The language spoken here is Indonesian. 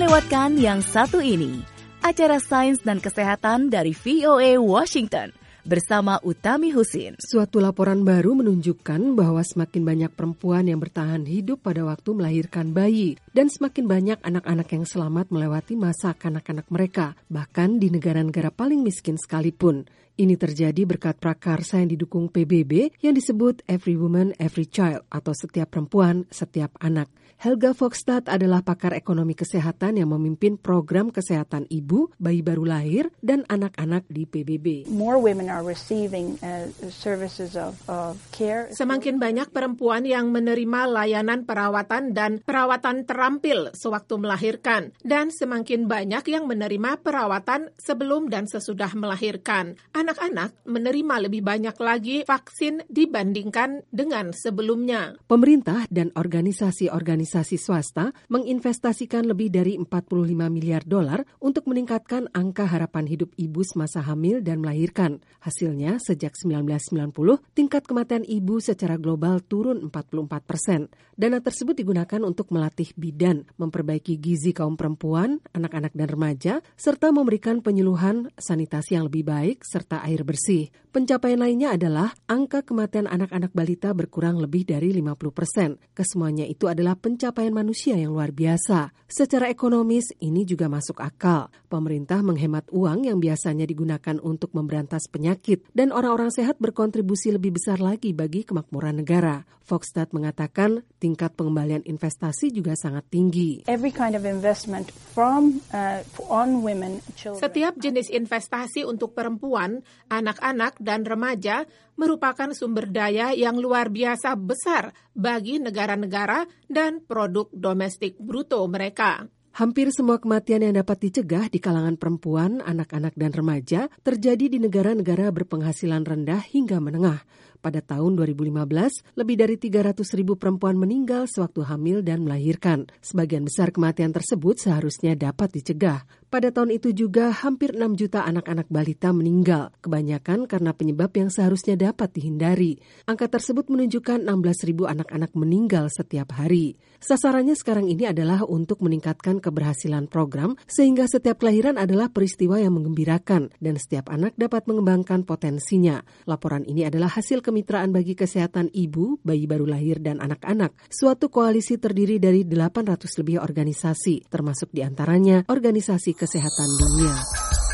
lewatkan yang satu ini, acara Sains dan Kesehatan dari VOA Washington bersama Utami Husin. Suatu laporan baru menunjukkan bahwa semakin banyak perempuan yang bertahan hidup pada waktu melahirkan bayi dan semakin banyak anak-anak yang selamat melewati masa kanak-kanak mereka, bahkan di negara-negara paling miskin sekalipun. Ini terjadi berkat prakarsa yang didukung PBB yang disebut Every Woman, Every Child atau setiap perempuan, setiap anak. Helga Fogstad adalah pakar ekonomi kesehatan yang memimpin program kesehatan ibu, bayi baru lahir, dan anak-anak di PBB. More women are receiving services of care. Semakin banyak perempuan yang menerima layanan perawatan dan perawatan terampil sewaktu melahirkan, dan semakin banyak yang menerima perawatan sebelum dan sesudah melahirkan. Anak-anak menerima lebih banyak lagi vaksin dibandingkan dengan sebelumnya. Pemerintah dan organisasi swasta menginvestasikan lebih dari 45 miliar dolar untuk meningkatkan angka harapan hidup ibu semasa hamil dan melahirkan. Hasilnya, sejak 1990, tingkat kematian ibu secara global turun 44%. Dana tersebut digunakan untuk melatih bidan, memperbaiki gizi kaum perempuan, anak-anak dan remaja, serta memberikan penyuluhan sanitasi yang lebih baik, serta air bersih. Pencapaian lainnya adalah angka kematian anak-anak balita berkurang lebih dari 50%. Kesemuanya itu adalah pencapaian manusia yang luar biasa. Secara ekonomis, ini juga masuk akal. Pemerintah menghemat uang yang biasanya digunakan untuk memberantas penyakit, dan orang-orang sehat berkontribusi lebih besar lagi bagi kemakmuran negara. Fogstad mengatakan tingkat pengembalian investasi juga sangat tinggi. Every kind of investment from on women, children. Setiap jenis investasi untuk perempuan, anak-anak, dan remaja merupakan sumber daya yang luar biasa besar bagi negara-negara dan produk domestik bruto mereka. Hampir semua kematian yang dapat dicegah di kalangan perempuan, anak-anak, dan remaja terjadi di negara-negara berpenghasilan rendah hingga menengah. Pada tahun 2015, lebih dari 300.000 perempuan meninggal sewaktu hamil dan melahirkan. Sebagian besar kematian tersebut seharusnya dapat dicegah. Pada tahun itu juga hampir 6 juta anak-anak balita meninggal, kebanyakan karena penyebab yang seharusnya dapat dihindari. Angka tersebut menunjukkan 16.000 anak-anak meninggal setiap hari. Sasarannya sekarang ini adalah untuk meningkatkan keberhasilan program, sehingga setiap kelahiran adalah peristiwa yang menggembirakan dan setiap anak dapat mengembangkan potensinya. Laporan ini adalah hasil kemitraan bagi kesehatan ibu, bayi baru lahir, dan anak-anak. Suatu koalisi terdiri dari 800 lebih organisasi, termasuk diantaranya Organisasi Kesehatan Dunia.